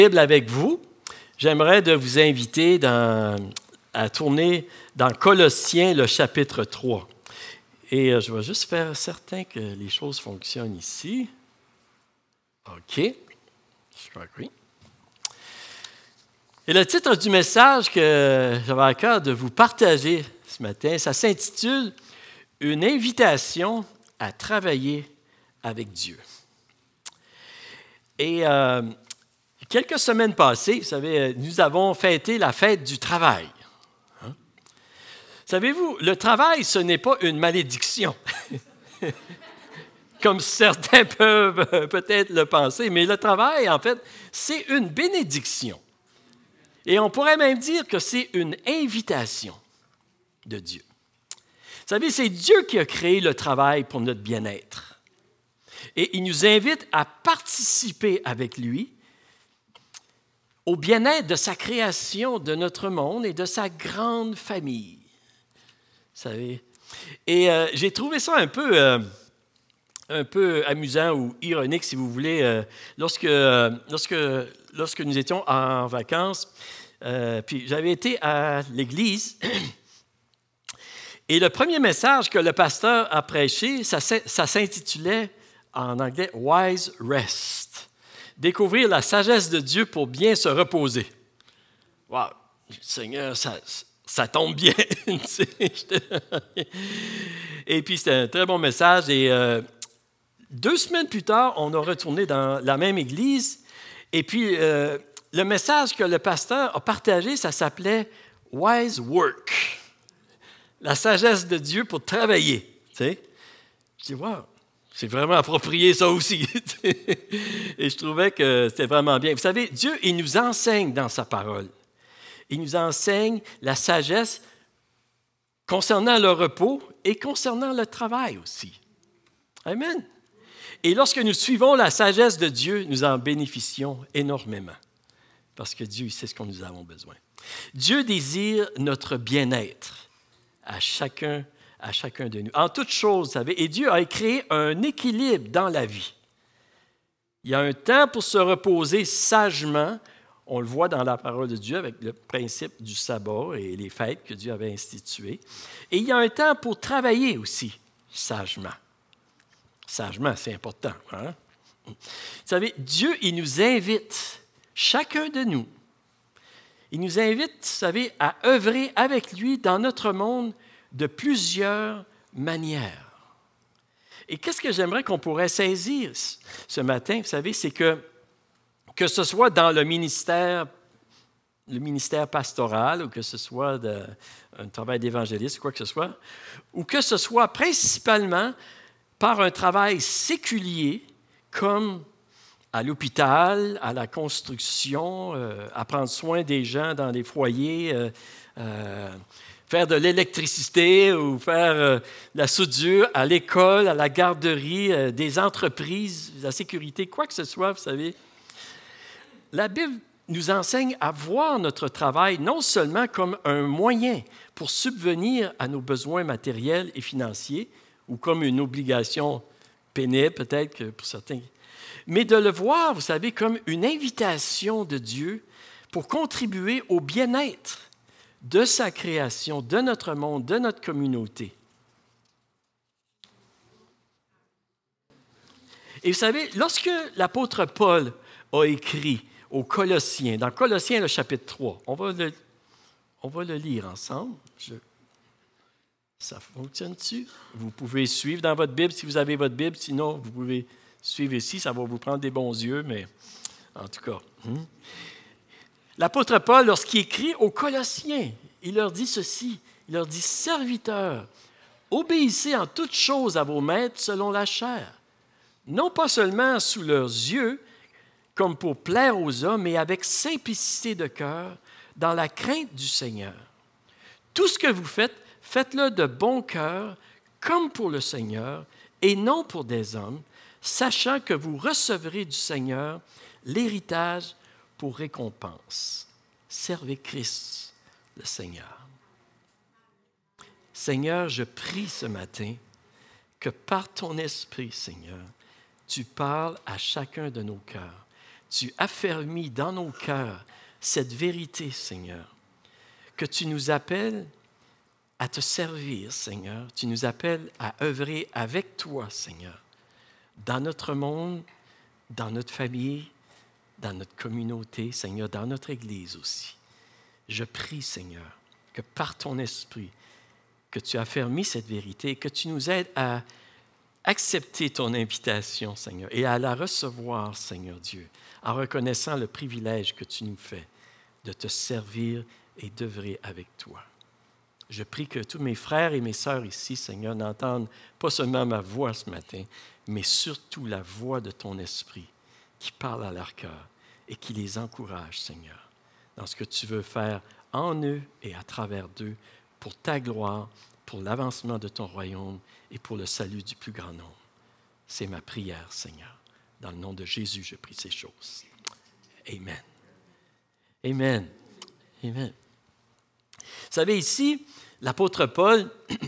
Bible avec vous, j'aimerais de vous inviter à tourner dans Colossiens, le chapitre 3. Et je vais juste faire certain que les choses fonctionnent ici. OK. Je crois que oui. Et le titre du message que j'avais à cœur de vous partager ce matin, ça s'intitule « Une invitation à travailler avec Dieu ». Et quelques semaines passées, vous savez, nous avons fêté la fête du travail. Hein? Savez-vous, le travail, ce n'est pas une malédiction, comme certains peuvent peut-être le penser, mais le travail, en fait, c'est une bénédiction. Et on pourrait même dire que c'est une invitation de Dieu. Vous savez, c'est Dieu qui a créé le travail pour notre bien-être. Et il nous invite à participer avec lui au bien-être de sa création, de notre monde et de sa grande famille. Vous savez? Et j'ai trouvé ça un peu amusant ou ironique, si vous voulez, lorsque nous étions en vacances. Puis j'avais été à l'église. Et le premier message que le pasteur a prêché, ça s'intitulait en anglais « Wise Rest ». Découvrir la sagesse de Dieu pour bien se reposer. Wow! Seigneur, ça tombe bien. Et puis, c'était un très bon message. Et 2 semaines plus tard, on a retourné dans la même église. Et puis, le message que le pasteur a partagé, ça s'appelait « Wise Work ». La sagesse de Dieu pour travailler. Tu sais? Je dis, wow! C'est vraiment approprié, ça aussi. Et je trouvais que c'était vraiment bien. Vous savez, Dieu, il nous enseigne dans sa parole. Il nous enseigne la sagesse concernant le repos et concernant le travail aussi. Amen. Et lorsque nous suivons la sagesse de Dieu, nous en bénéficions énormément. Parce que Dieu, il sait ce que nous avons besoin. Dieu désire notre bien-être à chacun de nous. En toutes choses, vous savez, et Dieu a créé un équilibre dans la vie. Il y a un temps pour se reposer sagement. On le voit dans la parole de Dieu avec le principe du sabbat et les fêtes que Dieu avait instituées. Et il y a un temps pour travailler aussi sagement. Sagement, c'est important. Hein? Vous savez, Dieu, il nous invite, chacun de nous, il nous invite, vous savez, à œuvrer avec lui dans notre monde de plusieurs manières. Et qu'est-ce que j'aimerais qu'on pourrait saisir ce matin, vous savez, c'est que ce soit dans le ministère pastoral, ou que ce soit un travail d'évangéliste, quoi que ce soit, ou que ce soit principalement par un travail séculier, comme à l'hôpital, à la construction, à prendre soin des gens dans les foyers, faire de l'électricité ou faire la soudure à l'école, à la garderie, des entreprises, la sécurité, quoi que ce soit, vous savez. La Bible nous enseigne à voir notre travail non seulement comme un moyen pour subvenir à nos besoins matériels et financiers, ou comme une obligation pénible peut-être que pour certains, mais de le voir, vous savez, comme une invitation de Dieu pour contribuer au bien-être de sa création, de notre monde, de notre communauté. Et vous savez, lorsque l'apôtre Paul a écrit aux Colossiens, dans Colossiens, le chapitre 3, on va le lire ensemble. Ça fonctionne-tu? Vous pouvez suivre dans votre Bible si vous avez votre Bible, sinon vous pouvez suivre ici, ça va vous prendre des bons yeux, mais en tout cas. L'apôtre Paul, lorsqu'il écrit aux Colossiens, il leur dit ceci, il leur dit « Serviteurs, obéissez en toutes choses à vos maîtres selon la chair, non pas seulement sous leurs yeux, comme pour plaire aux hommes, mais avec simplicité de cœur, dans la crainte du Seigneur. Tout ce que vous faites, faites-le de bon cœur, comme pour le Seigneur, et non pour des hommes, sachant que vous recevrez du Seigneur l'héritage pour récompense. Servez Christ, le Seigneur. Seigneur, je prie ce matin que par ton esprit, Seigneur, tu parles à chacun de nos cœurs. tu affermis dans nos cœurs cette vérité, Seigneur, que tu nous appelles à te servir, Seigneur. Tu nous appelles à œuvrer avec toi, Seigneur, dans notre monde, dans notre famille, dans notre communauté, Seigneur, dans notre Église aussi. Je prie, Seigneur, que par ton esprit, que tu affermis cette vérité et que tu nous aides à accepter ton invitation, Seigneur, et à la recevoir, Seigneur Dieu, en reconnaissant le privilège que tu nous fais de te servir et d'œuvrer avec toi. Je prie que tous mes frères et mes sœurs ici, Seigneur, n'entendent pas seulement ma voix ce matin, mais surtout la voix de ton esprit qui parle à leur cœur et qui les encourage, Seigneur, dans ce que tu veux faire en eux et à travers d'eux pour ta gloire, pour l'avancement de ton royaume et pour le salut du plus grand nombre. C'est ma prière, Seigneur. Dans le nom de Jésus, je prie ces choses. Amen. Amen. Amen. Vous savez, ici, l'apôtre Paul,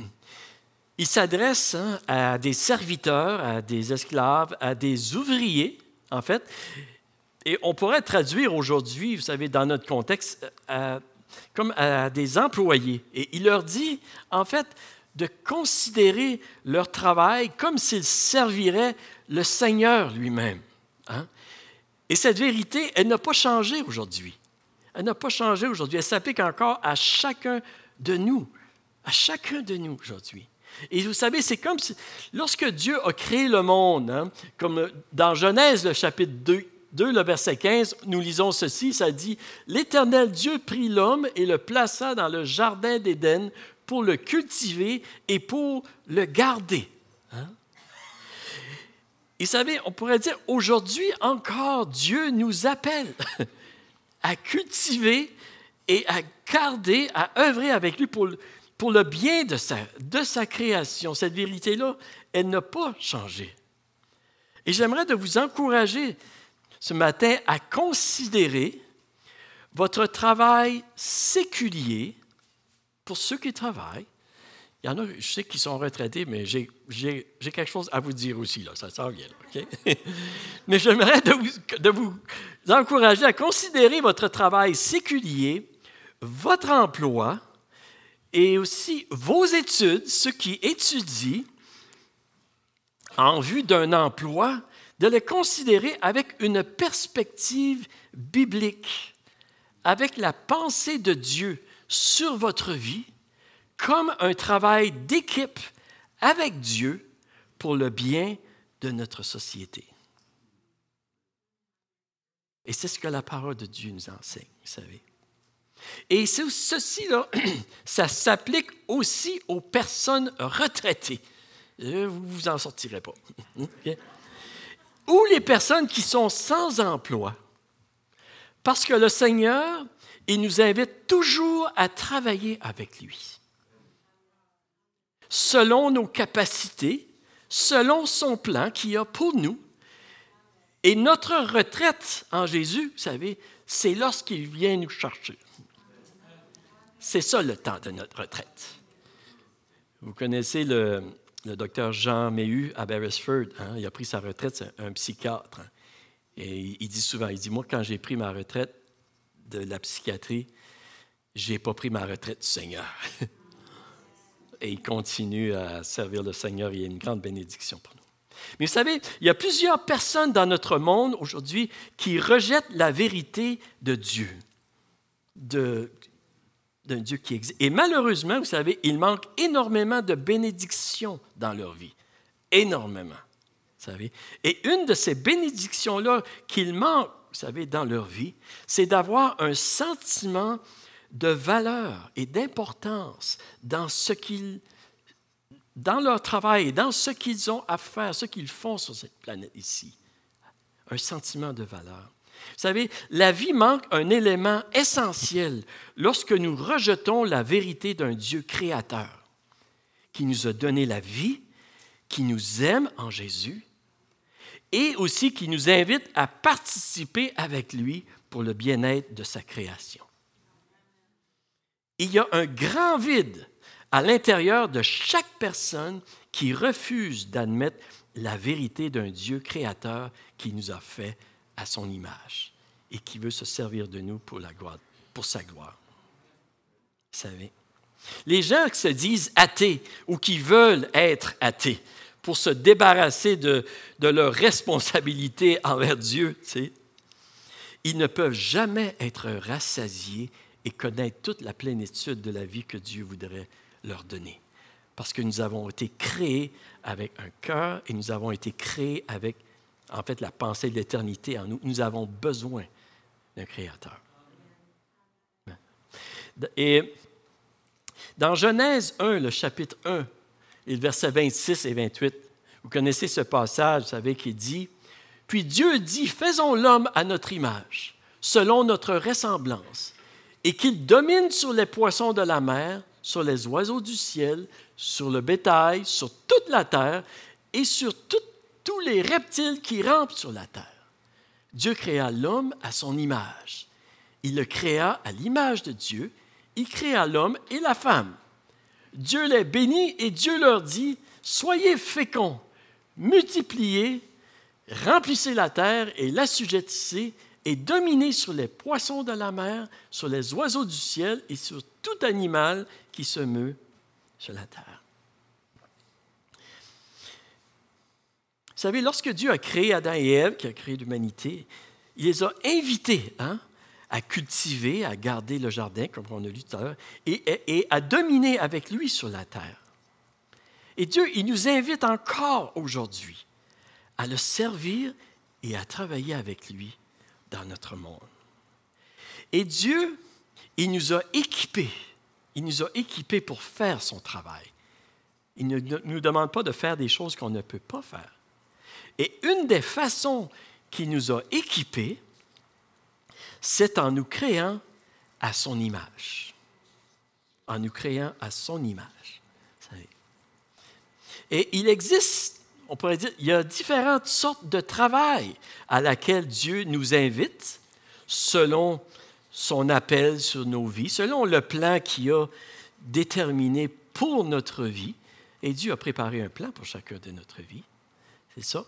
il s'adresse à des serviteurs, à des esclaves, à des ouvriers, en fait. Et on pourrait traduire aujourd'hui, vous savez, dans notre contexte, comme à des employés. Et il leur dit, en fait, de considérer leur travail comme s'ils serviraient le Seigneur lui-même. Hein? Et cette vérité, elle n'a pas changé aujourd'hui. Elle n'a pas changé aujourd'hui. Elle s'applique encore à chacun de nous. À chacun de nous aujourd'hui. Et vous savez, c'est comme si, lorsque Dieu a créé le monde, hein, comme dans Genèse, le chapitre 2, le verset 15, nous lisons ceci, ça dit « L'Éternel Dieu prit l'homme et le plaça dans le jardin d'Éden pour le cultiver et pour le garder. Hein? » Et vous savez, on pourrait dire, aujourd'hui encore, Dieu nous appelle à cultiver et à garder, à œuvrer avec lui pour le bien de sa création. Cette vérité-là, elle n'a pas changé. Et j'aimerais de vous encourager ce matin à considérer votre travail séculier pour ceux qui travaillent. Il y en a, je sais qu'ils sont retraités, mais j'ai quelque chose à vous dire aussi, là, ça s'en vient. OK? Mais j'aimerais de vous encourager à considérer votre travail séculier, votre emploi et aussi vos études, ceux qui étudient en vue d'un emploi, de les considérer avec une perspective biblique, avec la pensée de Dieu sur votre vie, comme un travail d'équipe avec Dieu pour le bien de notre société. Et c'est ce que la parole de Dieu nous enseigne, vous savez. Et ceci-là, ça s'applique aussi aux personnes retraitées. Vous ne vous en sortirez pas. Okay? Ou les personnes qui sont sans emploi. Parce que le Seigneur, il nous invite toujours à travailler avec lui. Selon nos capacités, selon son plan qu'il a pour nous. Et notre retraite en Jésus, vous savez, c'est lorsqu'il vient nous chercher. C'est ça le temps de notre retraite. Vous connaissez le docteur Jean Méhu à Beresford. Hein? Il a pris sa retraite, c'est un psychiatre. Hein? Et il dit souvent, moi, quand j'ai pris ma retraite de la psychiatrie, je n'ai pas pris ma retraite du Seigneur. Et il continue à servir le Seigneur. Il y a une grande bénédiction pour nous. Mais vous savez, il y a plusieurs personnes dans notre monde aujourd'hui qui rejettent la vérité de Dieu, d'un Dieu qui existe. Et malheureusement, vous savez, il manque énormément de bénédictions dans leur vie. Énormément, vous savez. Et une de ces bénédictions-là qu'il manque, vous savez, dans leur vie, c'est d'avoir un sentiment de valeur et d'importance dans leur travail et dans ce qu'ils ont à faire, ce qu'ils font sur cette planète ici. Un sentiment de valeur. Vous savez, la vie manque un élément essentiel lorsque nous rejetons la vérité d'un Dieu créateur qui nous a donné la vie, qui nous aime en Jésus et aussi qui nous invite à participer avec lui pour le bien-être de sa création. Il y a un grand vide à l'intérieur de chaque personne qui refuse d'admettre la vérité d'un Dieu créateur qui nous a fait à son image et qui veut se servir de nous pour sa gloire. Vous savez, les gens qui se disent athées ou qui veulent être athées pour se débarrasser de leur responsabilité envers Dieu, tu sais, ils ne peuvent jamais être rassasiés et connaître toute la plénitude de la vie que Dieu voudrait leur donner. Parce que nous avons été créés avec un cœur et nous avons été créés avec, en fait, la pensée de l'éternité en nous. Nous avons besoin d'un Créateur. Et dans Genèse 1, le chapitre 1, et le verset 26 et 28, vous connaissez ce passage, vous savez, qui dit « Puis Dieu dit, faisons l'homme à notre image, selon notre ressemblance, et qu'il domine sur les poissons de la mer, sur les oiseaux du ciel, sur le bétail, sur toute la terre, et sur tous les reptiles qui rampent sur la terre. Dieu créa l'homme à son image. Il le créa à l'image de Dieu. Il créa l'homme et la femme. Dieu les bénit et Dieu leur dit, « Soyez féconds, multipliez, remplissez la terre et l'assujettissez, et dominez sur les poissons de la mer, sur les oiseaux du ciel et sur tout animal qui se meut sur la terre. » Vous savez, lorsque Dieu a créé Adam et Ève, qui a créé l'humanité, il les a invités à cultiver, à garder le jardin, comme on a lu tout à l'heure, et à dominer avec lui sur la terre. Et Dieu, il nous invite encore aujourd'hui à le servir et à travailler avec lui dans notre monde. Et Dieu, il nous a équipés. Il nous a équipés pour faire son travail. Il ne nous demande pas de faire des choses qu'on ne peut pas faire. Et une des façons qu'il nous a équipés, c'est en nous créant à son image. En nous créant à son image. Et il existe, on pourrait dire, il y a différentes sortes de travail à laquelle Dieu nous invite selon son appel sur nos vies, selon le plan qu'il a déterminé pour notre vie. Et Dieu a préparé un plan pour chacun de notre vie. C'est ça.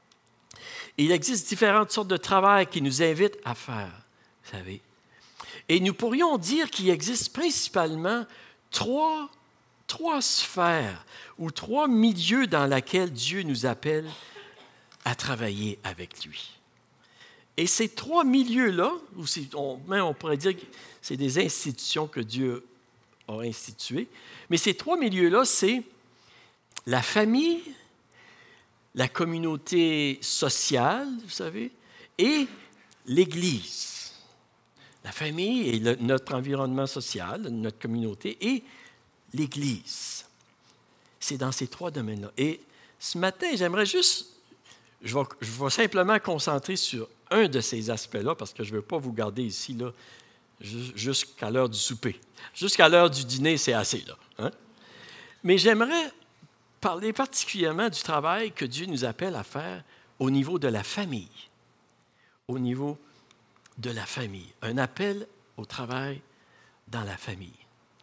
Il existe différentes sortes de travail qui nous invitent à faire, vous savez. Et nous pourrions dire qu'il existe principalement trois sphères ou trois milieux dans lesquels Dieu nous appelle à travailler avec lui. Et ces trois milieux-là, on pourrait dire que c'est des institutions que Dieu a instituées, mais ces trois milieux-là, c'est la famille, la communauté sociale, vous savez, et l'Église. La famille et notre environnement social, notre communauté, et l'Église. C'est dans ces trois domaines-là. Et ce matin, j'aimerais juste, je vais simplement concentrer sur un de ces aspects-là, parce que je ne veux pas vous garder ici là, jusqu'à l'heure du souper. Jusqu'à l'heure du dîner, c'est assez, là. Hein? Mais j'aimerais parler particulièrement du travail que Dieu nous appelle à faire au niveau de la famille. Au niveau de la famille. Un appel au travail dans la famille.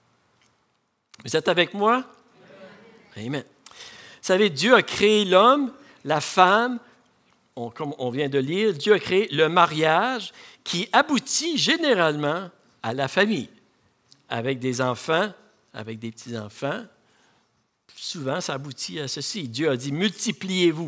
Vous êtes avec moi? Amen. Vous savez, Dieu a créé l'homme, la femme, comme on vient de lire, Dieu a créé le mariage qui aboutit généralement à la famille, avec des enfants, avec des petits-enfants. Souvent, ça aboutit à ceci. Dieu a dit « multipliez-vous ».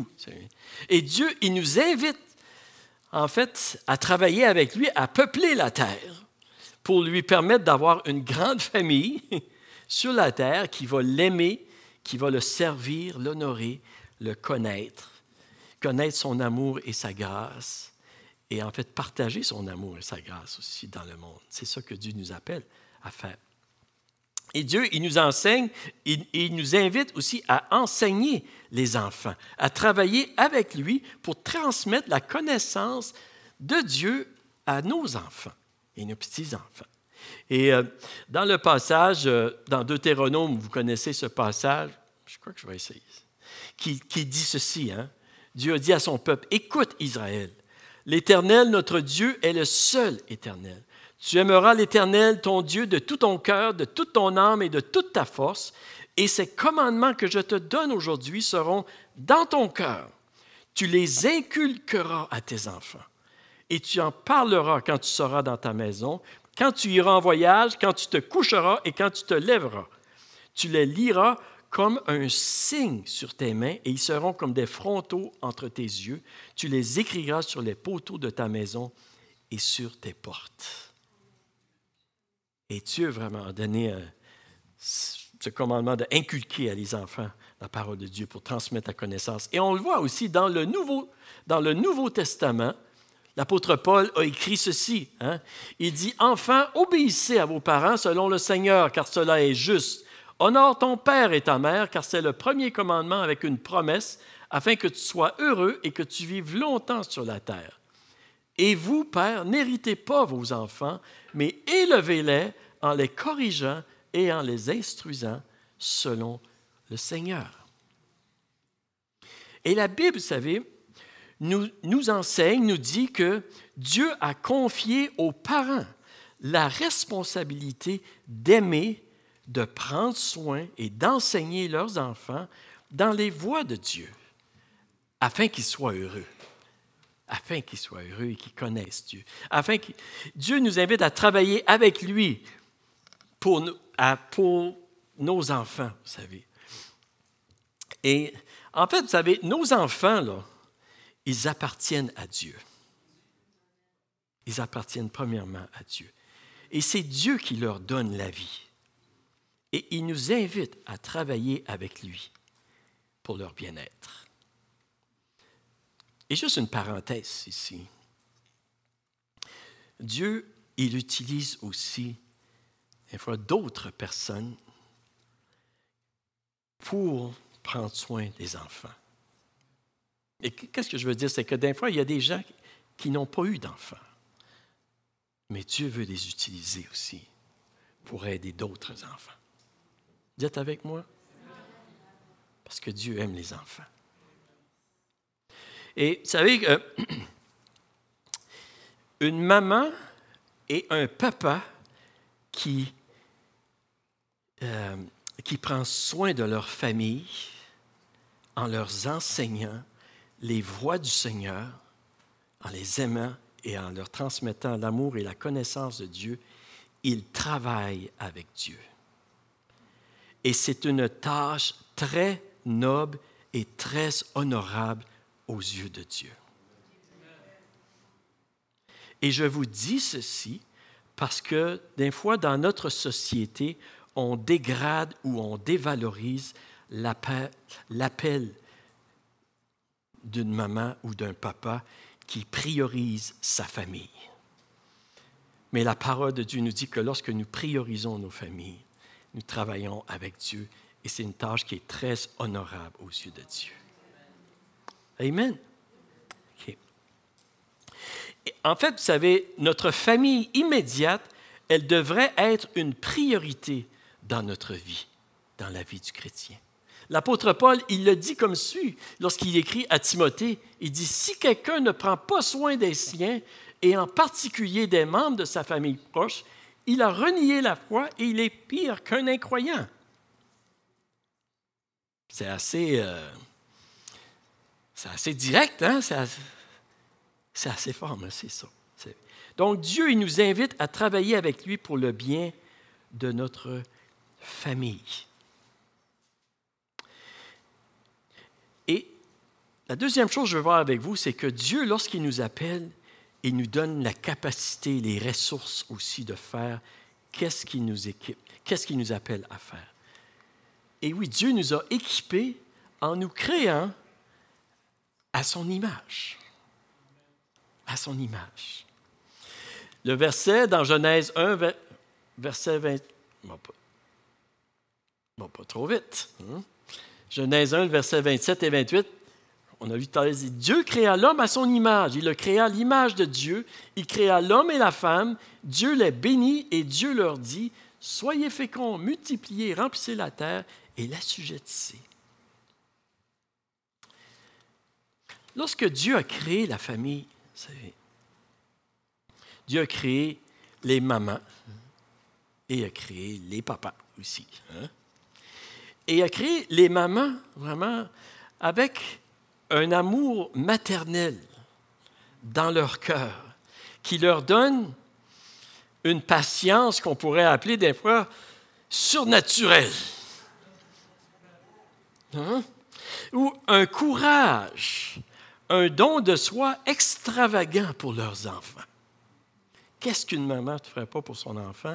Et Dieu, il nous invite, en fait, à travailler avec lui, à peupler la terre pour lui permettre d'avoir une grande famille sur la terre qui va l'aimer, qui va le servir, l'honorer, le connaître son amour et sa grâce, et en fait partager son amour et sa grâce aussi dans le monde. C'est ça que Dieu nous appelle à faire. Et Dieu, il nous enseigne, il nous invite aussi à enseigner les enfants, à travailler avec lui pour transmettre la connaissance de Dieu à nos enfants et nos petits-enfants. Et dans le passage, dans Deutéronome, vous connaissez ce passage, je crois que je vais essayer, qui dit ceci, hein? Dieu a dit à son peuple, « Écoute Israël, l'Éternel, notre Dieu, est le seul Éternel. Tu aimeras l'Éternel, ton Dieu, de tout ton cœur, de toute ton âme et de toute ta force, et ces commandements que je te donne aujourd'hui seront dans ton cœur. Tu les inculqueras à tes enfants. et tu en parleras quand tu seras dans ta maison, quand tu iras en voyage, quand tu te coucheras et quand tu te lèveras. Tu les liras comme un signe sur tes mains et ils seront comme des frontaux entre tes yeux. Tu les écriras sur les poteaux de ta maison et sur tes portes. Et Dieu vraiment a donné ce commandement d'inculquer à les enfants la parole de Dieu pour transmettre la connaissance. Et on le voit aussi dans le Nouveau Testament. L'apôtre Paul a écrit ceci. Il dit « Enfants, obéissez à vos parents selon le Seigneur, car cela est juste. Honore ton père et ta mère, car c'est le premier commandement avec une promesse, afin que tu sois heureux et que tu vives longtemps sur la terre. Et vous, pères, n'héritez pas vos enfants, mais élevez-les en les corrigeant et en les instruisant selon le Seigneur. » Et la Bible, vous savez, nous enseigne, nous dit que Dieu a confié aux parents la responsabilité d'aimer, de prendre soin et d'enseigner leurs enfants dans les voies de Dieu, afin qu'ils soient heureux. Afin qu'ils soient heureux et qu'ils connaissent Dieu. Dieu nous invite à travailler avec lui pour nos enfants, vous savez. Et en fait, vous savez, nos enfants, là, ils appartiennent à Dieu. Ils appartiennent premièrement à Dieu. Et c'est Dieu qui leur donne la vie. Et il nous invite à travailler avec lui pour leur bien-être. Et juste une parenthèse ici. Dieu, il utilise aussi, des fois, d'autres personnes pour prendre soin des enfants. Et qu'est-ce que je veux dire? C'est que des fois, il y a des gens qui n'ont pas eu d'enfants. Mais Dieu veut les utiliser aussi pour aider d'autres enfants. Dites avec moi. Parce que Dieu aime les enfants. Et vous savez que une maman et un papa qui prend soin de leur famille en leur enseignant les voies du Seigneur, en les aimant et en leur transmettant l'amour et la connaissance de Dieu, ils travaillent avec Dieu. Et c'est une tâche très noble et très honorable aux yeux de Dieu. Et je vous dis ceci parce que des fois, dans notre société, on dégrade ou on dévalorise l'appel d'une maman ou d'un papa qui priorise sa famille. Mais la parole de Dieu nous dit que lorsque nous priorisons nos familles, nous travaillons avec Dieu et c'est une tâche qui est très honorable aux yeux de Dieu. Amen. Okay. Et en fait, vous savez, notre famille immédiate, elle devrait être une priorité dans notre vie, dans la vie du chrétien. L'apôtre Paul, il le dit comme suit lorsqu'il écrit à Timothée. Il dit « Si quelqu'un ne prend pas soin des siens, et en particulier des membres de sa famille proche, il a renié la foi et il est pire qu'un incroyant. » C'est assez direct, hein? C'est assez fort, mais c'est ça. Donc, Dieu, il nous invite à travailler avec lui pour le bien de notre famille. Et la deuxième chose que je veux voir avec vous, c'est que Dieu, lorsqu'il nous appelle, il nous donne la capacité, les ressources aussi de faire qu'est-ce qu'il nous équipe, qu'est-ce qu'il nous appelle à faire. Et oui, Dieu nous a équipés en nous créant à son image. À son image. Le verset dans Genèse 1, verset 20... pas trop vite. Genèse 1, verset 27 et 28. On a vu tout à l'heure, Dieu créa l'homme à son image. Il le créa à l'image de Dieu. Il créa l'homme et la femme. Dieu les bénit et Dieu leur dit, « Soyez féconds, multipliez, remplissez la terre et l'assujettissez. » Lorsque Dieu a créé la famille, vous savez, Dieu a créé les mamans et il a créé les papas aussi. Et il a créé les mamans vraiment avec un amour maternel dans leur cœur qui leur donne une patience qu'on pourrait appeler des fois surnaturelle. Hein? Ou un courage, un don de soi extravagant pour leurs enfants. Qu'est-ce qu'une maman ne ferait pas pour son enfant?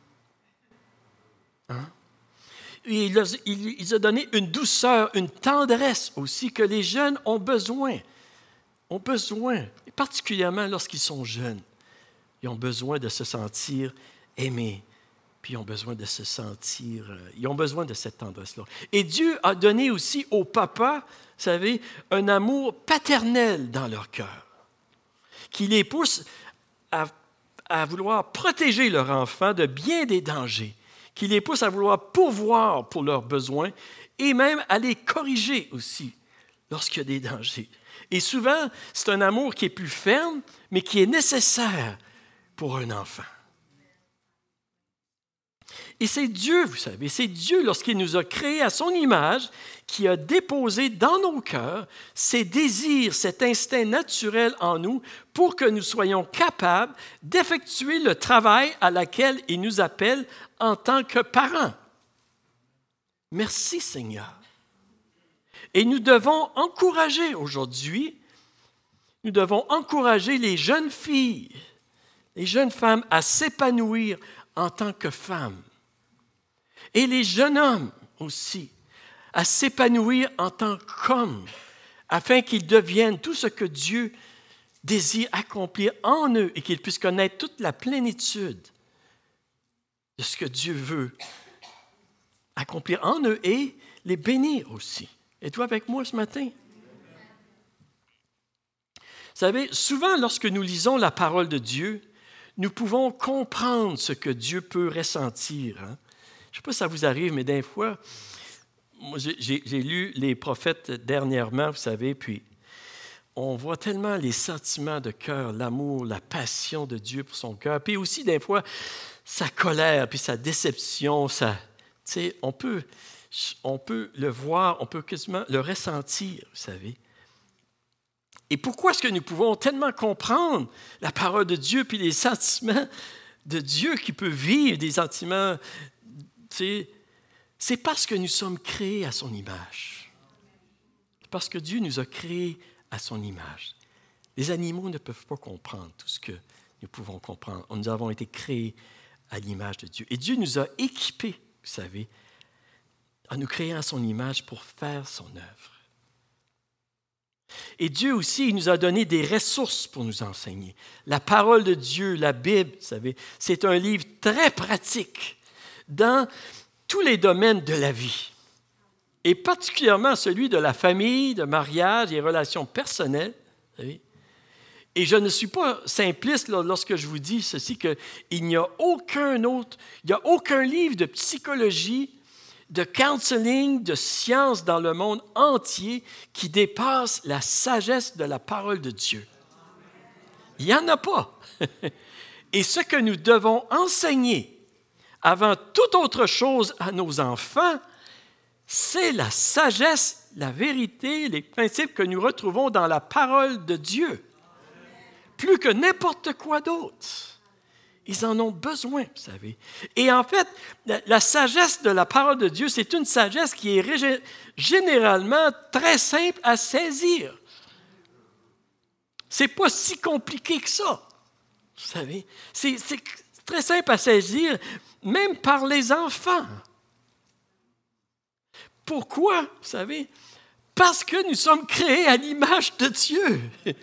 Hein? Il a donné une douceur, une tendresse aussi que les jeunes ont besoin. Ont besoin, et particulièrement lorsqu'ils sont jeunes. Ils ont besoin de se sentir aimés. Puis ils ont besoin de se sentir... ils ont besoin de cette tendresse-là. Et Dieu a donné aussi aux papas, vous savez, un amour paternel dans leur cœur, qui les pousse à vouloir protéger leur enfant de bien des dangers, qui les pousse à vouloir pourvoir pour leurs besoins et même à les corriger aussi lorsqu'il y a des dangers. Et souvent, c'est un amour qui est plus ferme, mais qui est nécessaire pour un enfant. Et c'est Dieu, vous savez, c'est Dieu, lorsqu'il nous a créés à son image, qui a déposé dans nos cœurs ses désirs, cet instinct naturel en nous pour que nous soyons capables d'effectuer le travail à laquelle il nous appelle en tant que parents. Merci Seigneur. Et nous devons encourager aujourd'hui, nous devons encourager les jeunes filles, les jeunes femmes à s'épanouir en tant que femmes. Et les jeunes hommes aussi, à s'épanouir en tant qu'hommes, afin qu'ils deviennent tout ce que Dieu désire accomplir en eux et qu'ils puissent connaître toute la plénitude de ce que Dieu veut accomplir en eux et les bénir aussi. Êtes-vous avec moi ce matin? Vous savez, souvent lorsque nous lisons la parole de Dieu, nous pouvons comprendre ce que Dieu peut ressentir. Hein? Je ne sais pas si ça vous arrive, mais des fois, moi, j'ai lu les prophètes dernièrement, vous savez, puis on voit tellement les sentiments de cœur, l'amour, la passion de Dieu pour son cœur, puis aussi des fois, sa colère, puis sa déception, on peut le voir, on peut quasiment le ressentir, vous savez. Et pourquoi est-ce que nous pouvons tellement comprendre la parole de Dieu puis les sentiments de Dieu qui peut vivre des sentiments, c'est parce que nous sommes créés à son image. C'est parce que Dieu nous a créés à son image. Les animaux ne peuvent pas comprendre tout ce que nous pouvons comprendre. Nous avons été créés à l'image de Dieu. Et Dieu nous a équipés, vous savez, en nous créant à son image pour faire son œuvre. Et Dieu aussi, il nous a donné des ressources pour nous enseigner. La parole de Dieu, la Bible, vous savez, c'est un livre très pratique dans tous les domaines de la vie, et particulièrement celui de la famille, de mariage et relations personnelles. Vous savez. Et je ne suis pas simpliste lorsque je vous dis ceci, qu'il n'y a aucun livre de psychologie, de counseling, de science dans le monde entier qui dépasse la sagesse de la parole de Dieu. Il n'y en a pas. Et ce que nous devons enseigner avant toute autre chose à nos enfants, c'est la sagesse, la vérité, les principes que nous retrouvons dans la parole de Dieu. Plus que n'importe quoi d'autre. Ils en ont besoin, vous savez. Et en fait, la sagesse de la parole de Dieu, c'est une sagesse qui est généralement très simple à saisir. C'est pas si compliqué que ça, vous savez. C'est très simple à saisir, même par les enfants. Pourquoi, vous savez? Parce que nous sommes créés à l'image de Dieu.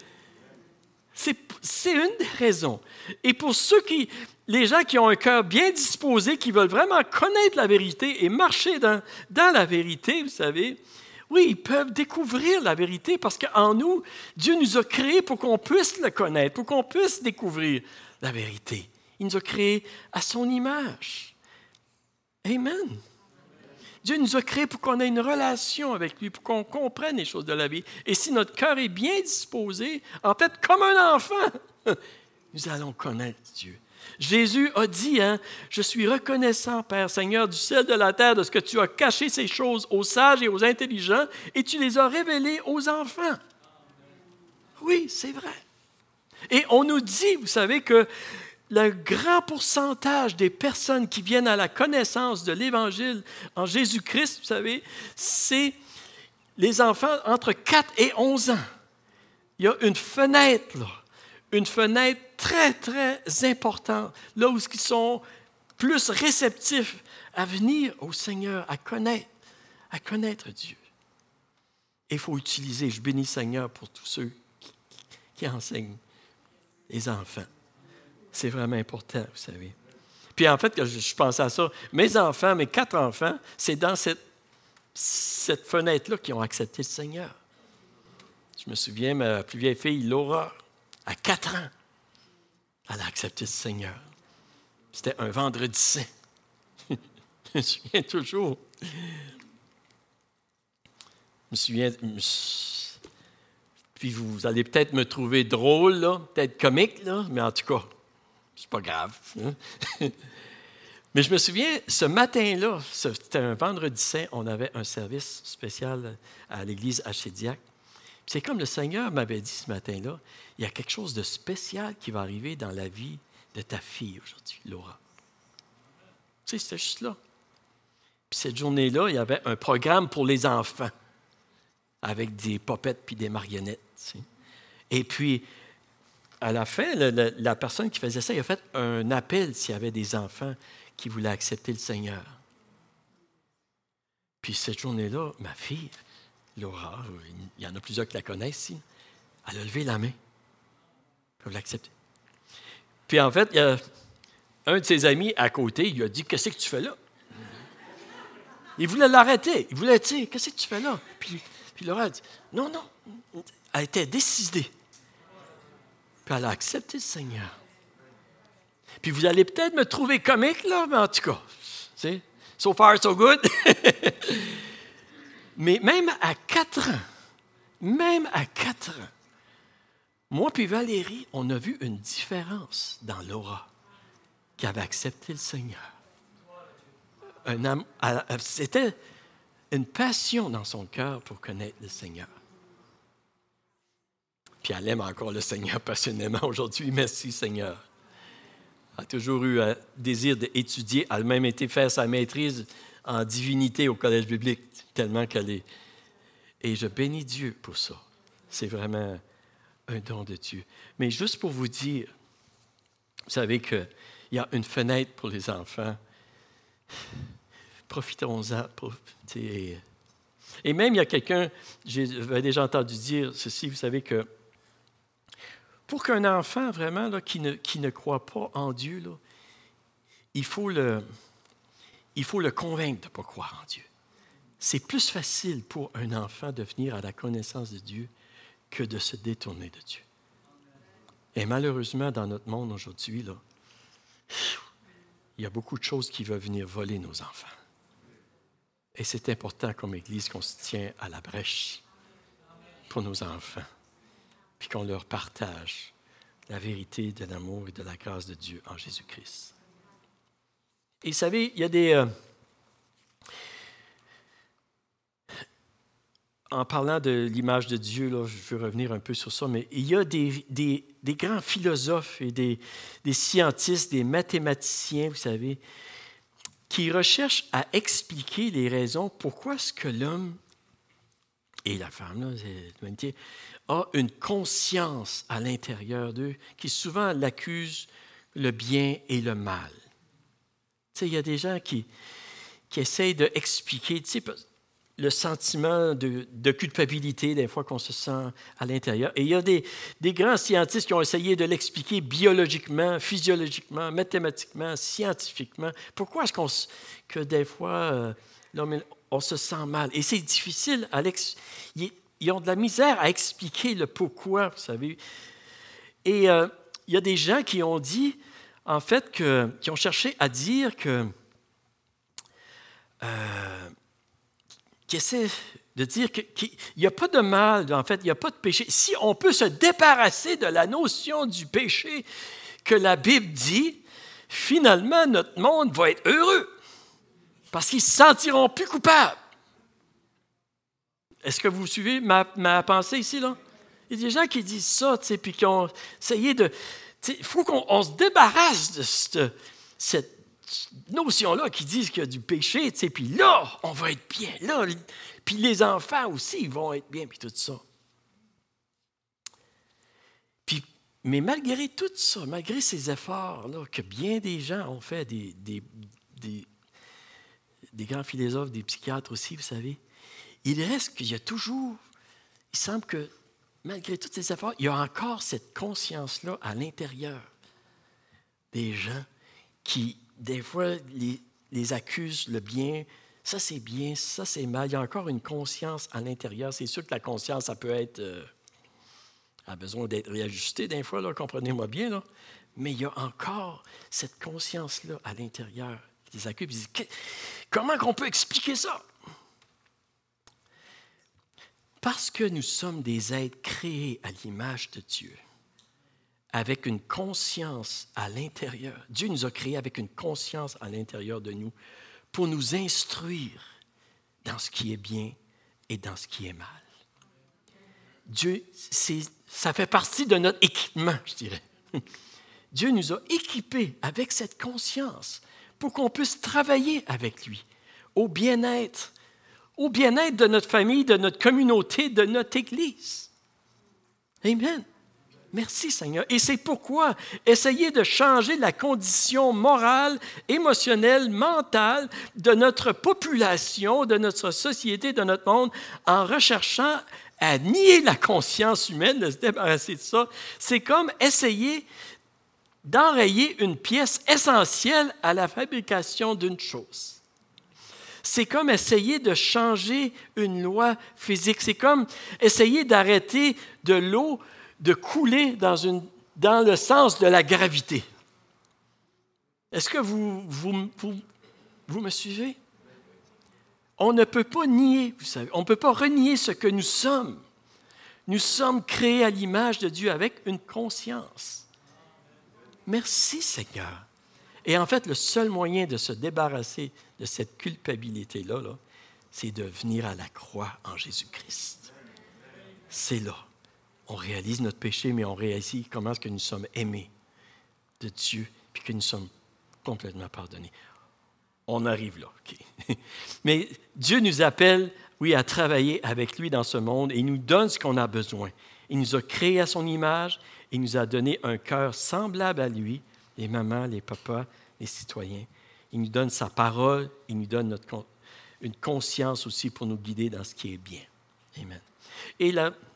C'est une des raisons. Et pour les gens qui ont un cœur bien disposé, qui veulent vraiment connaître la vérité et marcher dans la vérité, vous savez, oui, ils peuvent découvrir la vérité parce qu'en nous, Dieu nous a créés pour qu'on puisse le connaître, pour qu'on puisse découvrir la vérité. Il nous a créés à son image. Amen. Dieu nous a créés pour qu'on ait une relation avec lui, pour qu'on comprenne les choses de la vie. Et si notre cœur est bien disposé, en fait, comme un enfant, nous allons connaître Dieu. Jésus a dit, je suis reconnaissant, Père, Seigneur du ciel, de la terre, de ce que tu as caché ces choses aux sages et aux intelligents, et tu les as révélées aux enfants. Oui, c'est vrai. Et on nous dit, vous savez, que le grand pourcentage des personnes qui viennent à la connaissance de l'Évangile en Jésus-Christ, vous savez, c'est les enfants entre 4 et 11 ans. Il y a une fenêtre, là, une fenêtre très, très importante, là où ils sont plus réceptifs à venir au Seigneur, à connaître Dieu. Et il faut utiliser, je bénis le Seigneur pour tous ceux qui enseignent les enfants. C'est vraiment important, vous savez. Puis en fait, je pensais à ça, mes enfants, mes 4 enfants, c'est dans cette fenêtre-là qu'ils ont accepté le Seigneur. Je me souviens, ma plus vieille fille, Laura, à 4 ans, elle a accepté le Seigneur. C'était un vendredi saint. Je me souviens toujours. Je me souviens. Puis vous allez peut-être me trouver drôle, là, peut-être comique, là, mais en tout cas, c'est pas grave. Hein? Mais je me souviens, ce matin-là, c'était un vendredi saint, on avait un service spécial à l'église à Chédiac. C'est comme le Seigneur m'avait dit ce matin-là, il y a quelque chose de spécial qui va arriver dans la vie de ta fille aujourd'hui, Laura. Tu sais, c'était juste là. Puis cette journée-là, il y avait un programme pour les enfants avec des popettes puis des marionnettes. Tu sais. Et puis, à la fin, la personne qui faisait ça, il a fait un appel s'il y avait des enfants qui voulaient accepter le Seigneur. Puis cette journée-là, ma fille, Laura, il y en a plusieurs qui la connaissent ici, elle a levé la main. Elle l'a accepté. Puis en fait, il y a un de ses amis à côté, il lui a dit « Qu'est-ce que tu fais là? » Il voulait l'arrêter. Il voulait dire « Qu'est-ce que tu fais là? » Puis Laura a dit « Non, non. » Elle était décidée. Puis elle a accepté le Seigneur. Puis vous allez peut-être me trouver comique, là, mais en tout cas, c'est so far, so good. Mais même à 4 ans, moi puis Valérie, on a vu une différence dans Laura qui avait accepté le Seigneur. C'était une passion dans son cœur pour connaître le Seigneur. Puis elle aime encore le Seigneur passionnément aujourd'hui. Merci, Seigneur. Elle a toujours eu un désir d'étudier. Elle a même été faire sa maîtrise en divinité au collège biblique, tellement qu'elle est. Et je bénis Dieu pour ça. C'est vraiment un don de Dieu. Mais juste pour vous dire, vous savez qu'il y a une fenêtre pour les enfants. Profitons-en. Et même, il y a quelqu'un, j'avais déjà entendu dire ceci, vous savez que pour qu'un enfant, vraiment, là, qui ne croit pas en Dieu, là, il faut le convaincre de ne pas croire en Dieu. C'est plus facile pour un enfant de venir à la connaissance de Dieu que de se détourner de Dieu. Et malheureusement, dans notre monde aujourd'hui, là, il y a beaucoup de choses qui veulent venir voler nos enfants. Et c'est important comme Église qu'on se tient à la brèche pour nos enfants, puis qu'on leur partage la vérité de l'amour et de la grâce de Dieu en Jésus-Christ. Et vous savez, il y a des... en parlant de l'image de Dieu, là, je veux revenir un peu sur ça, mais il y a des grands philosophes et des scientistes, des mathématiciens, vous savez, qui recherchent à expliquer les raisons pourquoi est-ce que l'homme et la femme, là, l'humanité, a une conscience à l'intérieur d'eux qui souvent l'accuse le bien et le mal. Tu sais, il y a des gens qui essayent d'expliquer, tu sais, le sentiment de culpabilité, des fois qu'on se sent à l'intérieur. Et il y a des grands scientistes qui ont essayé de l'expliquer biologiquement, physiologiquement, mathématiquement, scientifiquement. Pourquoi est-ce que des fois, on se sent mal? Et c'est difficile à ils ont de la misère à expliquer le pourquoi, vous savez. Et il y a des gens qui ont dit, en fait, qui ont cherché à dire que... qui essaie de dire qu'il n'y a pas de mal, en fait, il n'y a pas de péché. Si on peut se débarrasser de la notion du péché que la Bible dit, finalement, notre monde va être heureux parce qu'ils ne se sentiront plus coupables. Est-ce que vous suivez ma pensée ici, là? Il y a des gens qui disent ça, tu sais, puis qui ont essayé de... Il faut qu'on se débarrasse de cette notion-là qui disent qu'il y a du péché, tu sais, puis là, on va être bien. Là, puis les enfants aussi, ils vont être bien, puis tout ça. Mais malgré tout ça, malgré ces efforts là, que bien des gens ont fait, des grands philosophes, des psychiatres aussi, vous savez, il reste qu'il y a toujours, il semble que malgré tous ces efforts, il y a encore cette conscience-là à l'intérieur des gens qui, des fois, les accusent le bien, ça c'est mal. Il y a encore une conscience à l'intérieur. C'est sûr que la conscience, ça peut être... a besoin d'être réajusté des fois, là, comprenez-moi bien, là. Mais il y a encore cette conscience-là à l'intérieur qui les accuse. Ils disent, comment on peut expliquer ça? Parce que nous sommes des êtres créés à l'image de Dieu, avec une conscience à l'intérieur. Dieu nous a créés avec une conscience à l'intérieur de nous pour nous instruire dans ce qui est bien et dans ce qui est mal. Dieu, ça fait partie de notre équipement, je dirais. Dieu nous a équipés avec cette conscience pour qu'on puisse travailler avec lui au bien-être de notre famille, de notre communauté, de notre Église. Amen. Merci Seigneur. Et c'est pourquoi essayer de changer la condition morale, émotionnelle, mentale de notre population, de notre société, de notre monde, en recherchant à nier la conscience humaine, de se débarrasser de ça, c'est comme essayer d'enrayer une pièce essentielle à la fabrication d'une chose. C'est comme essayer de changer une loi physique. C'est comme essayer d'arrêter de l'eau de couler dans le sens de la gravité. Est-ce que vous me suivez? On ne peut pas nier, vous savez, on ne peut pas renier ce que nous sommes. Nous sommes créés à l'image de Dieu avec une conscience. Merci Seigneur. Et en fait, le seul moyen de se débarrasser de cette culpabilité-là, c'est de venir à la croix en Jésus-Christ. C'est là. On réalise notre péché, mais on réalise comment est-ce que nous sommes aimés de Dieu, puis que nous sommes complètement pardonnés. On arrive là. Okay. Mais Dieu nous appelle, oui, à travailler avec lui dans ce monde et il nous donne ce qu'on a besoin. Il nous a créés à son image, il nous a donné un cœur semblable à lui, les mamans, les papas, les citoyens. Il nous donne sa parole, il nous donne une conscience aussi pour nous guider dans ce qui est bien. Amen. Et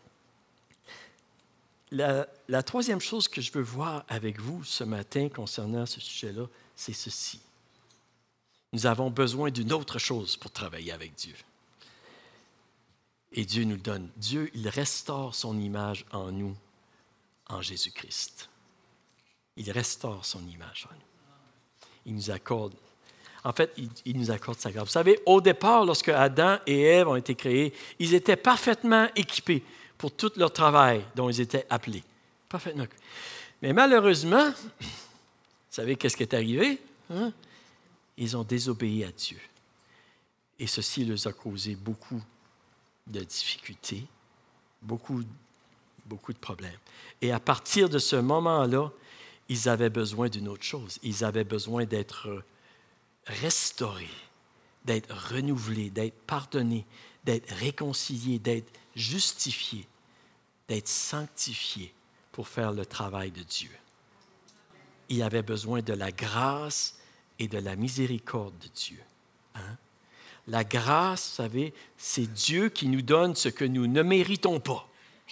la troisième chose que je veux voir avec vous ce matin concernant ce sujet-là, c'est ceci. Nous avons besoin d'une autre chose pour travailler avec Dieu. Et Dieu nous le donne. Dieu, il restaure son image en nous, en Jésus-Christ. Il restaure son image en nous. Il nous accorde. En fait, il nous accorde sa grâce. Vous savez, au départ, lorsque Adam et Ève ont été créés, ils étaient parfaitement équipés pour tout leur travail dont ils étaient appelés. Parfaitement. Mais malheureusement, vous savez qu'est-ce qui est arrivé? Hein? Ils ont désobéi à Dieu. Et ceci leur a causé beaucoup de difficultés, beaucoup de problèmes. Et à partir de ce moment-là, ils avaient besoin d'une autre chose. Ils avaient besoin d'être restaurés, d'être renouvelés, d'être pardonnés, d'être réconciliés, d'être justifiés, d'être sanctifiés pour faire le travail de Dieu. Ils avaient besoin de la grâce et de la miséricorde de Dieu. Hein? La grâce, vous savez, c'est Dieu qui nous donne ce que nous ne méritons pas.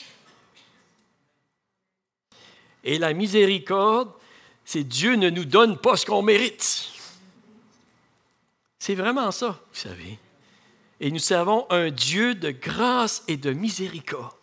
Et la miséricorde, c'est Dieu ne nous donne pas ce qu'on mérite. C'est vraiment ça, vous savez. Et nous servons un Dieu de grâce et de miséricorde.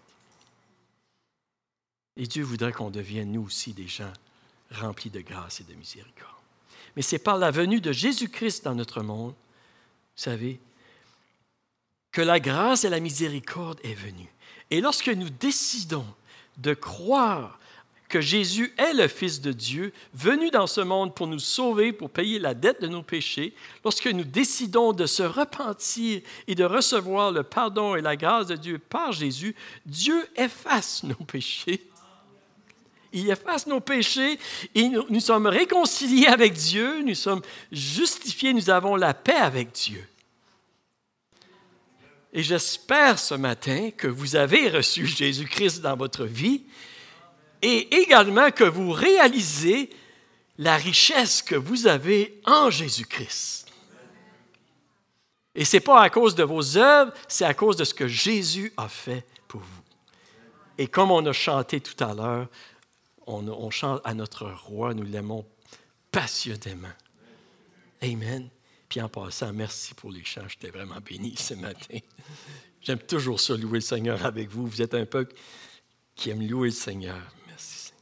Et Dieu voudrait qu'on devienne, nous aussi, des gens remplis de grâce et de miséricorde. Mais c'est par la venue de Jésus-Christ dans notre monde, vous savez, que la grâce et la miséricorde est venue. Et lorsque nous décidons de croire que Jésus est le Fils de Dieu, venu dans ce monde pour nous sauver, pour payer la dette de nos péchés, lorsque nous décidons de se repentir et de recevoir le pardon et la grâce de Dieu par Jésus, Dieu efface nos péchés. Il efface nos péchés et nous sommes réconciliés avec Dieu, nous sommes justifiés, nous avons la paix avec Dieu. Et j'espère ce matin que vous avez reçu Jésus-Christ dans votre vie et également que vous réalisez la richesse que vous avez en Jésus-Christ. Et ce n'est pas à cause de vos œuvres, c'est à cause de ce que Jésus a fait pour vous. Et comme on a chanté tout à l'heure, on chante à notre roi, nous l'aimons passionnément. Amen. Puis en passant, merci pour les chants, j'étais vraiment béni ce matin. J'aime toujours ça, louer le Seigneur avec vous. Vous êtes un peuple qui aime louer le Seigneur. Merci.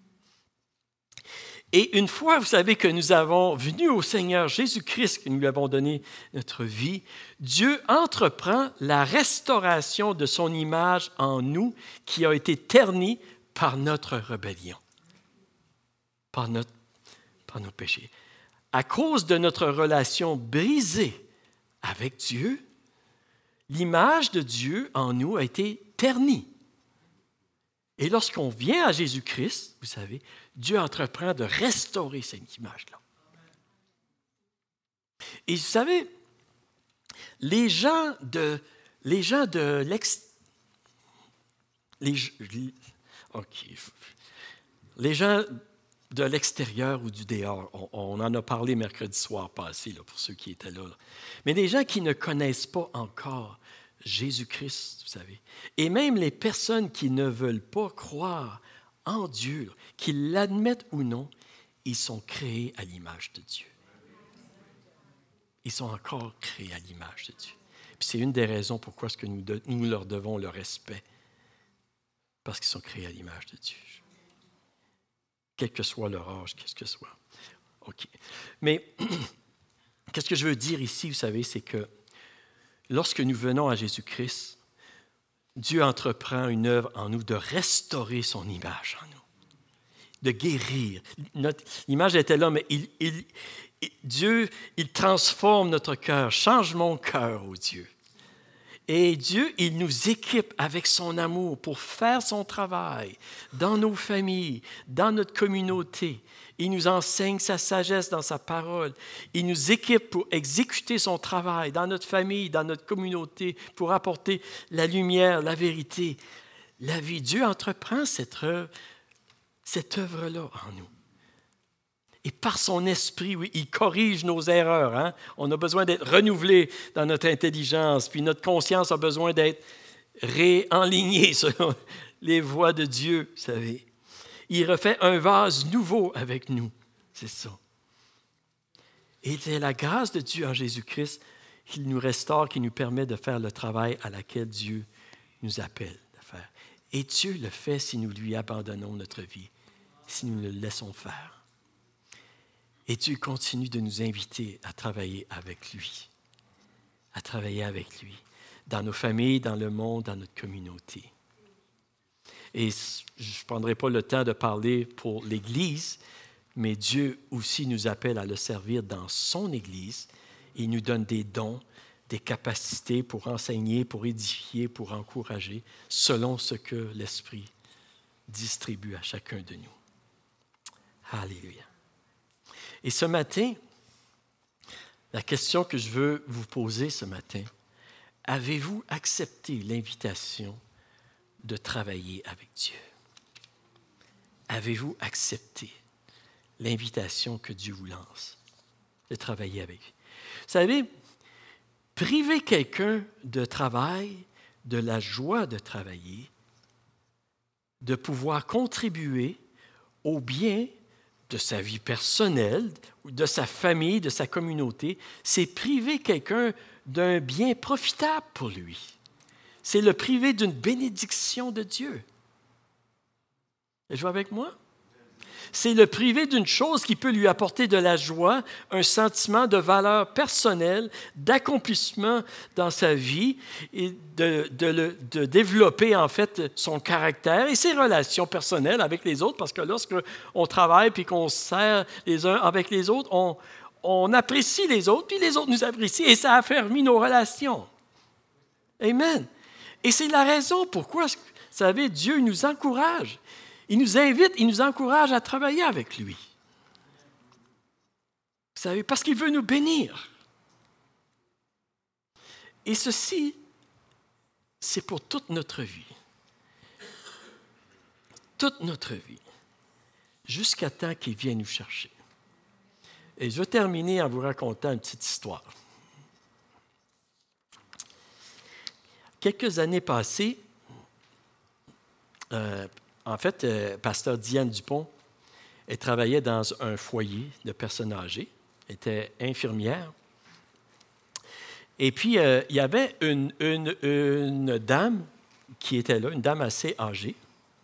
Et une fois, vous savez que nous avons venu au Seigneur Jésus-Christ, que nous lui avons donné notre vie, Dieu entreprend la restauration de son image en nous qui a été ternie par notre rébellion, par nos péchés. À cause de notre relation brisée avec Dieu, l'image de Dieu en nous a été ternie. Et lorsqu'on vient à Jésus-Christ, vous savez, Dieu entreprend de restaurer cette image-là. Et vous savez, les gens de l'extérieur ou du dehors, on en a parlé mercredi soir passé, là, pour ceux qui étaient là. Mais des gens qui ne connaissent pas encore Jésus-Christ, vous savez, et même les personnes qui ne veulent pas croire en Dieu, qu'ils l'admettent ou non, ils sont créés à l'image de Dieu. Ils sont encore créés à l'image de Dieu. Puis c'est une des raisons pourquoi est-ce que nous leur devons le respect, parce qu'ils sont créés à l'image de Dieu. Quel que soit leur âge, qu'est-ce que soit. OK. Mais qu'est-ce que je veux dire ici, vous savez, c'est que lorsque nous venons à Jésus-Christ, Dieu entreprend une œuvre en nous de restaurer son image en nous, de guérir. L'image était là, mais Dieu, il transforme notre cœur, change mon cœur, oh Dieu. Et Dieu, il nous équipe avec son amour pour faire son travail dans nos familles, dans notre communauté. Il nous enseigne sa sagesse dans sa parole. Il nous équipe pour exécuter son travail dans notre famille, dans notre communauté, pour apporter la lumière, la vérité, la vie. Dieu entreprend cette œuvre-là en nous. Et par son esprit, oui, il corrige nos erreurs. Hein? On a besoin d'être renouvelé dans notre intelligence, puis notre conscience a besoin d'être réenlignée selon les voies de Dieu, vous savez. Il refait un vase nouveau avec nous, c'est ça. Et c'est la grâce de Dieu en Jésus-Christ qui nous restaure, qui nous permet de faire le travail à laquelle Dieu nous appelle de faire. Et Dieu le fait si nous lui abandonnons notre vie, si nous le laissons faire. Et Dieu continue de nous inviter à travailler avec lui, dans nos familles, dans le monde, dans notre communauté. Et je ne prendrai pas le temps de parler pour l'Église, mais Dieu aussi nous appelle à le servir dans son Église. Il nous donne des dons, des capacités pour enseigner, pour édifier, pour encourager, selon ce que l'Esprit distribue à chacun de nous. Alléluia. Et ce matin, la question que je veux vous poser ce matin, avez-vous accepté l'invitation de travailler avec Dieu? Avez-vous accepté l'invitation que Dieu vous lance de travailler avec lui? Vous savez, priver quelqu'un de travail, de la joie de travailler, de pouvoir contribuer au bien de sa vie personnelle, de sa famille, de sa communauté, c'est priver quelqu'un d'un bien profitable pour lui. C'est le priver d'une bénédiction de Dieu. Êtes-vous avec moi? c'est le priver d'une chose qui peut lui apporter de la joie, un sentiment de valeur personnelle, d'accomplissement dans sa vie et de développer en fait son caractère et ses relations personnelles avec les autres, parce que lorsque on travaille puis qu'on se sert les uns avec les autres, on apprécie les autres, puis les autres nous apprécient et ça affermit nos relations. Amen. Et c'est la raison pourquoi, vous savez, Dieu nous encourage. Il nous invite, il nous encourage à travailler avec lui. Vous savez, parce qu'il veut nous bénir. Et ceci, c'est pour toute notre vie. Toute notre vie. Jusqu'à temps qu'il vienne nous chercher. Et je vais terminer en vous racontant une petite histoire. Quelques années passées, en fait, pasteur Diane Dupont, elle travaillait dans un foyer de personnes âgées. Elle était infirmière. Et puis, il y avait une dame qui était là, une dame assez âgée.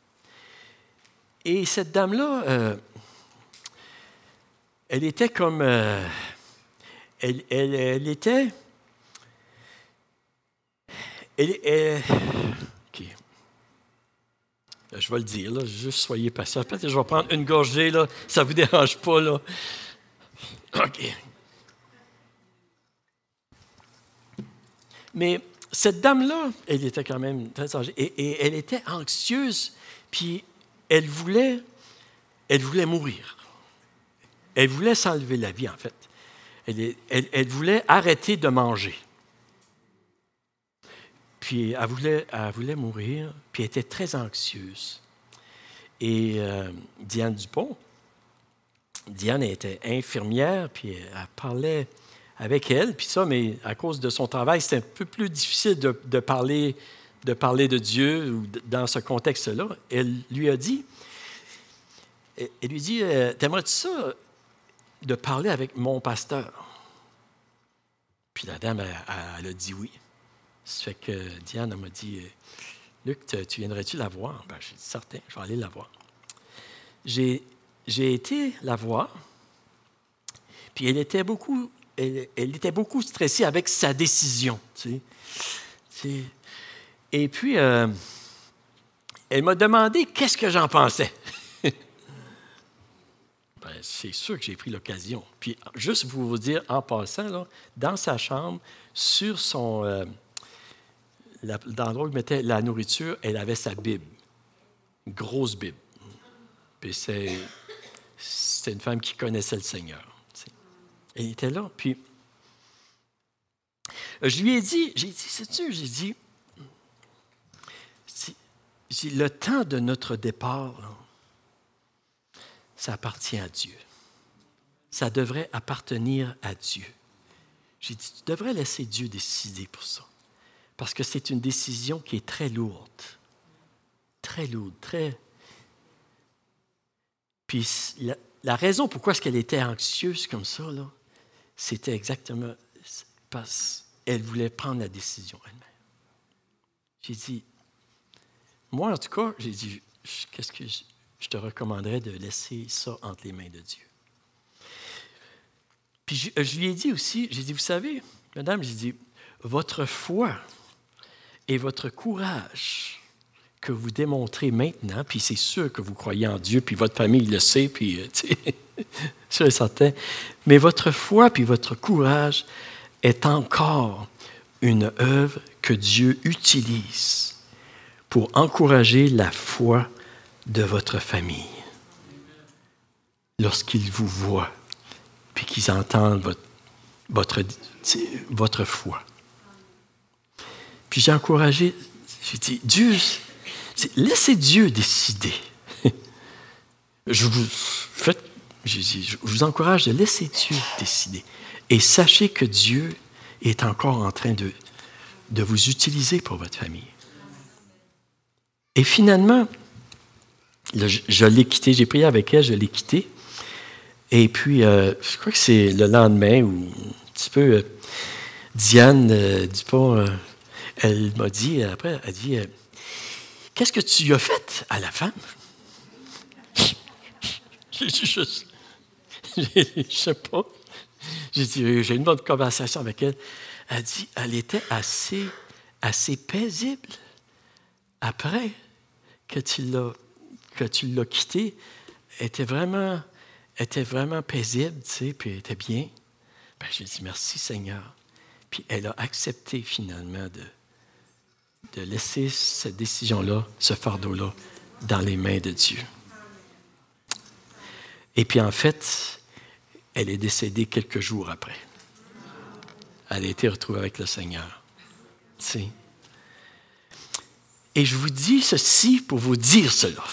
Et cette dame-là, elle était comme... elle était... OK. Je vais le dire, là, juste soyez patients. Peut-être que je vais prendre une gorgée, là, ça ne vous dérange pas, là. OK. Mais cette dame-là, elle était quand même très âgée, et elle était anxieuse, puis elle voulait mourir. Elle voulait s'enlever la vie, en fait. Elle voulait arrêter de manger. Puis elle voulait mourir, puis elle était très anxieuse. Et Diane Dupont, Diane était infirmière, puis elle parlait avec elle, puis ça, mais à cause de son travail, c'était un peu plus difficile de parler de Dieu ou dans ce contexte-là. Elle lui dit, t'aimerais-tu ça de parler avec mon pasteur? Puis la dame, elle a dit oui. Ça fait que Diane m'a dit, Luc, tu viendrais-tu la voir? Ben, j'ai dit, certain, je vais aller la voir. J'ai été la voir, puis elle était beaucoup stressée avec sa décision. Tu sais. Et puis, elle m'a demandé qu'est-ce que j'en pensais. Ben, c'est sûr que j'ai pris l'occasion. Puis, juste pour vous dire, en passant, là, dans sa chambre, sur son... dans l'endroit où il mettait la nourriture, elle avait sa Bible. Une grosse Bible. Puis c'était une femme qui connaissait le Seigneur. Tu sais. Elle était là. Puis, je lui ai dit, sais-tu, j'ai dit, le temps de notre départ, là, ça appartient à Dieu. Ça devrait appartenir à Dieu. J'ai dit, tu devrais laisser Dieu décider pour ça. Parce que c'est une décision qui est très lourde. Très lourde, très... Puis la raison pourquoi est-ce qu'elle était anxieuse comme ça, là, c'était exactement parce qu'elle voulait prendre la décision elle-même. J'ai dit, moi en tout cas, j'ai dit, qu'est-ce que je te recommanderais de laisser ça entre les mains de Dieu. Puis je lui ai dit aussi, j'ai dit, vous savez, madame, j'ai dit, votre foi et votre courage que vous démontrez maintenant, puis c'est sûr que vous croyez en Dieu, puis votre famille le sait, puis sûr et certain, mais votre foi puis votre courage est encore une œuvre que Dieu utilise pour encourager la foi de votre famille. Lorsqu'ils vous voient, puis qu'ils entendent votre foi. Puis j'ai encouragé, j'ai dit, laissez Dieu décider. Je vous encourage de laisser Dieu décider. Et sachez que Dieu est encore en train de vous utiliser pour votre famille. Et finalement, je l'ai quitté, j'ai prié avec elle, je l'ai quitté. Et puis, je crois que c'est le lendemain où un petit peu Diane Dupont, elle m'a dit, après, elle dit, qu'est-ce que tu as fait à la femme? J'ai dit juste, je sais pas. J'ai dit, j'ai une bonne conversation avec elle. Elle dit, elle était assez paisible après que tu l'as quitté. Elle était vraiment paisible, tu sais, puis elle était bien. Ben, j'ai dit, merci Seigneur. Puis elle a accepté finalement de laisser cette décision-là, ce fardeau-là, dans les mains de Dieu. Et puis en fait, elle est décédée quelques jours après. Elle a été retrouvée avec le Seigneur. Tu sais. Et je vous dis ceci pour vous dire cela.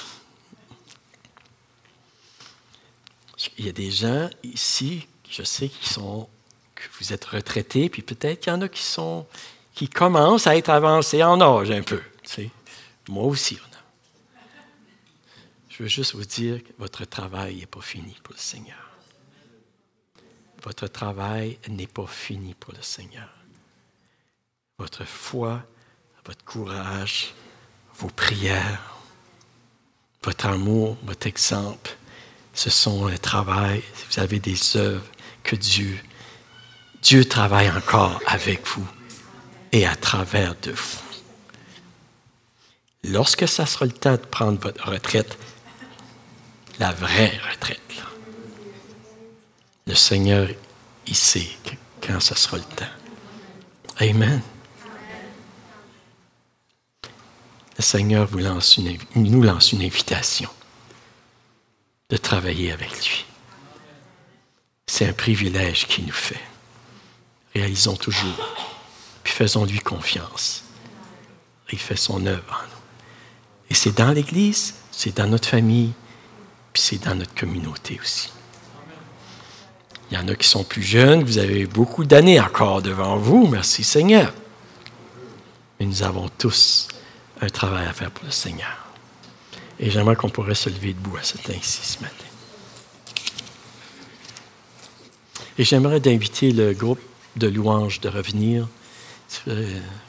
Il y a des gens ici, je sais que vous êtes retraités, puis peut-être qu'il y en a qui commencent à être avancés en âge un peu. Tu sais. Moi aussi. Je veux juste vous dire que votre travail n'est pas fini pour le Seigneur. Votre travail n'est pas fini pour le Seigneur. Votre foi, votre courage, vos prières, votre amour, votre exemple, ce sont un travail. Vous avez des œuvres que Dieu travaille encore avec vous et à travers de vous. Lorsque ça sera le temps de prendre votre retraite, la vraie retraite, là, le Seigneur, il sait quand ça sera le temps. Amen. Le Seigneur nous lance une invitation de travailler avec lui. C'est un privilège qu'il nous fait. Réalisons toujours, puis faisons-lui confiance. Il fait son œuvre en nous. Et c'est dans l'Église, c'est dans notre famille, puis c'est dans notre communauté aussi. Il y en a qui sont plus jeunes, vous avez beaucoup d'années encore devant vous, merci Seigneur. Mais nous avons tous un travail à faire pour le Seigneur. Et j'aimerais qu'on pourrait se lever debout à cet instant ce matin. Et j'aimerais d'inviter le groupe de louanges de revenir.